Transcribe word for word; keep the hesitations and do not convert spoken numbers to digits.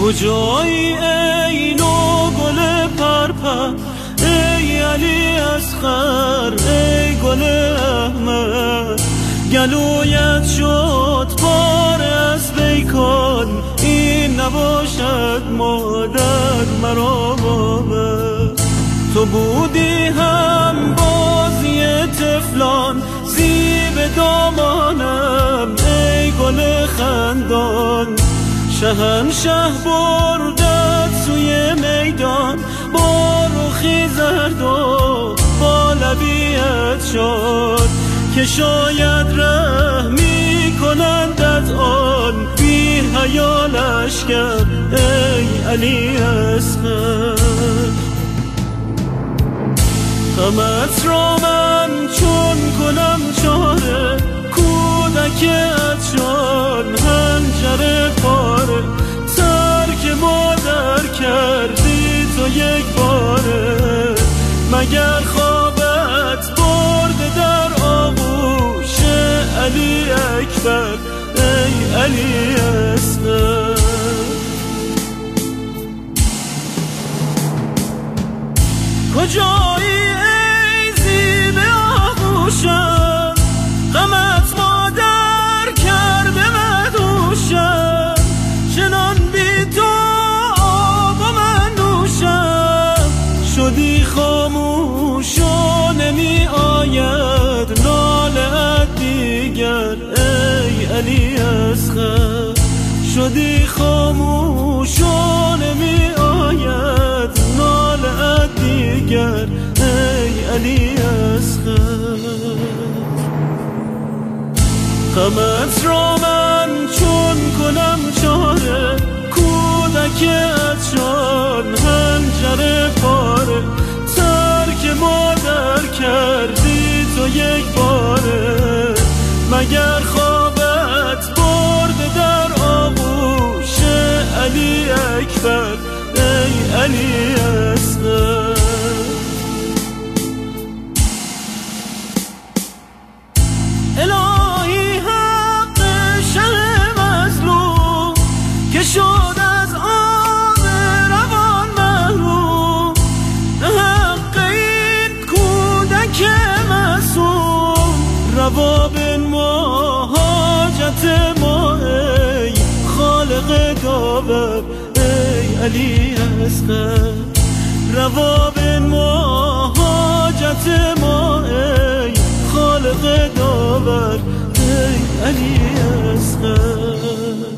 کجایی ای نو گل پرپر، ای علی اصغر، ای گل احمد. گلویت شد بار از بیکن، این نباشد مادر مرا بابا. تو بودی هم بازی طفلان، زیب دامانم ای گل خندان. شهنشه بردت سوی میدان، با رخی زرد و با لبیت شد، که شاید رحمی کنندت آن بی حیا لشکر ای علی اصغر. غمت را من چون کنم چاره، کودکت شد حنجر پاره. ترک مادر کردی تو یک باره، مگر خوابت برده در آغوش علی اکبر ای علی اصغر. کجایی ای زیب آغوشم، غمت مادر کرده مدوشم. چنان بی تو آب و من نوشم، شدی خاموش و نمی آید ناله دیگر ای علی اصغر. شدی خاموش و نمی آید ناله دیگر ای علی اصغر. غمت را من چون کنم چاره، کودکت شد حنجر پاره. ترک مادر کردی تو یک باره، مگر خوابت برده در آغوش علی اکبر ای علی اصغر. الهی حق شه مظلوم، که شد از آب روان محروم. حق این کودک معصوم، روا بنما حاجت ما ای خالق داور ای علی اصغر. روا بنما حاجت ما ای خالق داور ای علی اصغر.